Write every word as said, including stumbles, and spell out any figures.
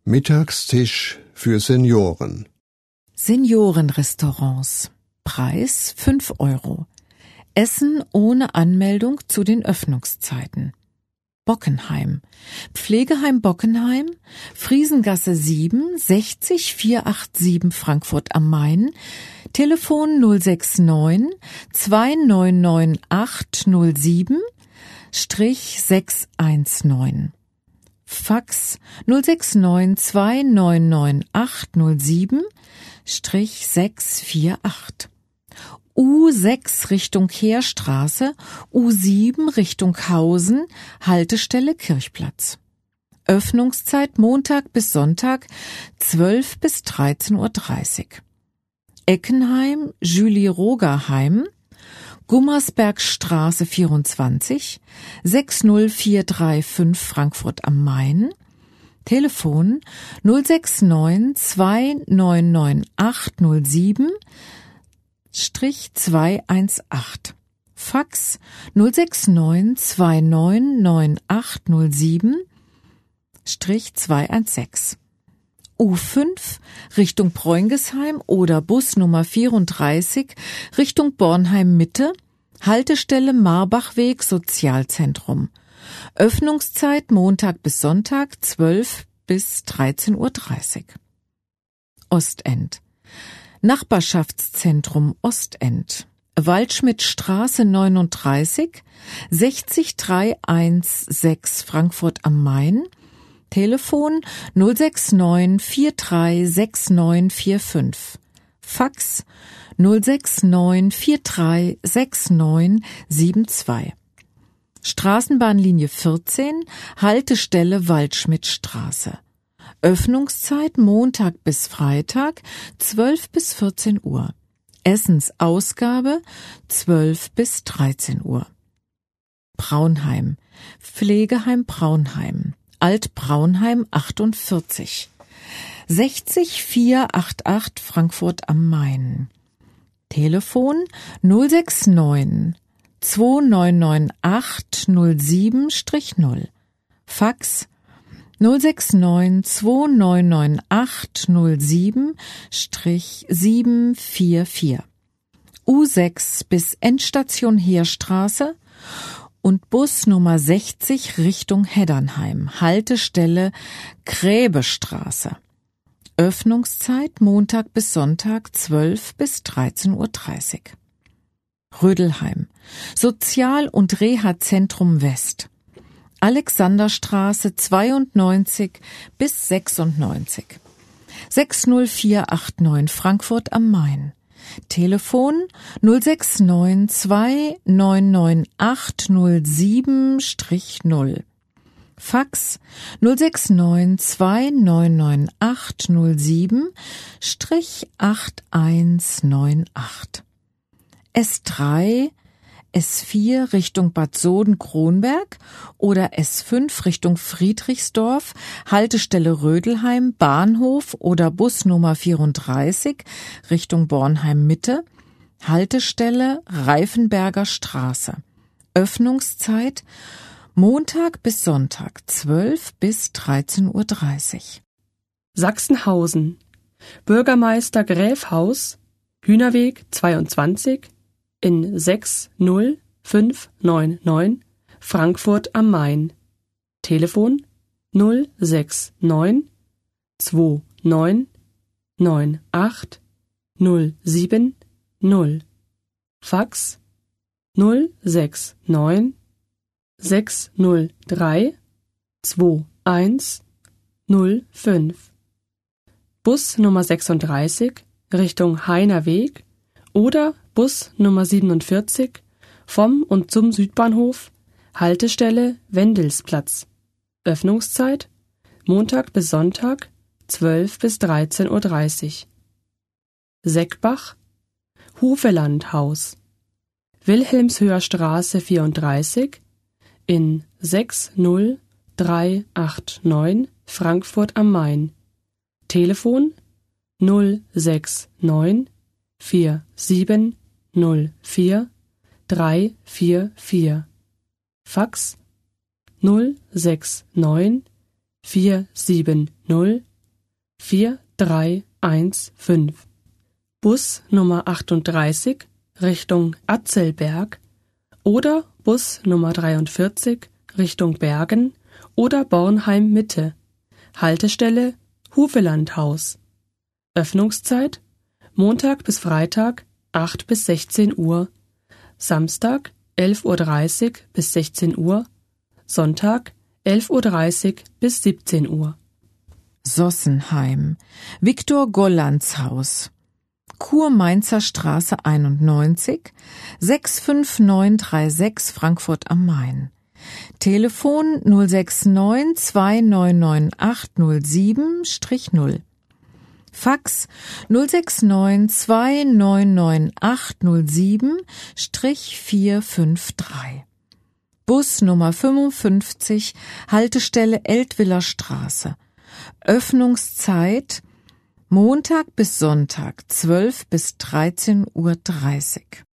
Mittagstisch für Senioren. Seniorenrestaurants. Preis fünf Euro. Essen ohne Anmeldung zu den Öffnungszeiten. Bockenheim. Pflegeheim Bockenheim, Friesengasse sieben, sechzig vierhundertsiebenundachtzig Frankfurt am Main. Telefon null sechs neun zwei neun neun acht null sieben sechs eins neun. Fax null sechs neun zwei neun neun acht null sieben sechs vier acht. U sechs Richtung Heerstraße, U sieben Richtung Hausen, Haltestelle Kirchplatz. Öffnungszeit Montag bis Sonntag zwölf bis dreizehn Uhr dreißig. Eckenheim, Julie-Roger-Heim, Gummersbergstraße vierundzwanzig, sechs null vier drei fünf Frankfurt am Main. Telefon null sechs neun zwei neun neun acht null sieben zwei eins acht. Fax null sechs neun zwei neun neun acht null sieben zwei eins sechs. U fünf Richtung Preungesheim oder Bus Nummer vierunddreißig Richtung Bornheim Mitte, Haltestelle Marbachweg Sozialzentrum. Öffnungszeit Montag bis Sonntag zwölf bis dreizehn Uhr dreißig. Ostend. Nachbarschaftszentrum Ostend. Waldschmidtstraße neununddreißig, sechzig dreihundertsechzehn Frankfurt am Main. Telefon null sechs neun vier drei sechs neun vier fünf. Fax null sechs neun vier drei sechs neun sieben zwei. Straßenbahnlinie vierzehn, Haltestelle Waldschmidtstraße. Öffnungszeit Montag bis Freitag zwölf bis vierzehn Uhr. Essensausgabe zwölf bis dreizehn Uhr. Braunheim. Pflegeheim Braunheim. Alt-Braunheim achtundvierzig. sechzig vierhundertachtzig Frankfurt am Main. Telefon null sechs neun zwei neun neun acht null sieben null. Fax null sechs neun zwei neun neun acht null sieben sieben vier vier. U sechs bis Endstation Heerstraße und Bus Nummer sechzig Richtung Heddernheim, Haltestelle Gräbestraße. Öffnungszeit Montag bis Sonntag zwölf bis dreizehn Uhr dreißig. Rödelheim. Sozial- und Reha-Zentrum West. Alexanderstraße zweiundneunzig bis sechsundneunzig. sechs null vier acht neun Frankfurt am Main. Telefon null sechs neun zwei neun neun acht null sieben null. Fax null sechs neun zwei neun neun acht null sieben acht eins neun acht. S drei, S vier Richtung Bad Soden-Kronberg oder S fünf Richtung Friedrichsdorf, Haltestelle Rödelheim, Bahnhof oder Bus Nummer vierunddreißig Richtung Bornheim Mitte, Haltestelle Reifenberger Straße. Öffnungszeit Montag bis Sonntag zwölf bis dreizehn Uhr dreißig. Sachsenhausen. Bürgermeister Gräfhaus, Hühnerweg zweiundzwanzig in sechs null fünf neun neun Frankfurt am Main. Telefon null sechs neun zwei neun neun acht null sieben null. Fax null sechs neun sechs null drei zwei eins null fünf. Bus Nummer sechsunddreißig Richtung Heinerweg oder Bus Nummer siebenundvierzig vom und zum Südbahnhof, Haltestelle Wendelsplatz. Öffnungszeit Montag bis Sonntag zwölf bis dreizehn Uhr dreißig. Seckbach, Hufelandhaus, Wilhelmshöher Straße vierunddreißig in sechs null drei acht neun Frankfurt am Main. Telefon null sechs neun vier sieben null vier drei vier vier. Fax null sechs neun vier sieben null vier drei eins fünf. Bus Nummer achtunddreißig Richtung Atzelberg oder Bus Nummer dreiundvierzig Richtung Bergen oder Bornheim Mitte. Haltestelle Hufelandhaus. Öffnungszeit Montag bis Freitag acht bis sechzehn Uhr, Samstag elf Uhr dreißig bis sechzehn Uhr, Sonntag elf Uhr dreißig bis siebzehn Uhr. Sossenheim, Viktor Gollands Haus, Kurmainzer Straße einundneunzig, sechs fünf neun drei sechs Frankfurt am Main. Telefon null sechs neun zwei neun neun acht null sieben null. Fax null sechs neun zwei neun neun acht null sieben vier fünf drei. Bus Nummer fünfundfünfzig, Haltestelle Eltwiller Straße. Öffnungszeit Montag bis Sonntag zwölf bis dreizehn Uhr dreißig.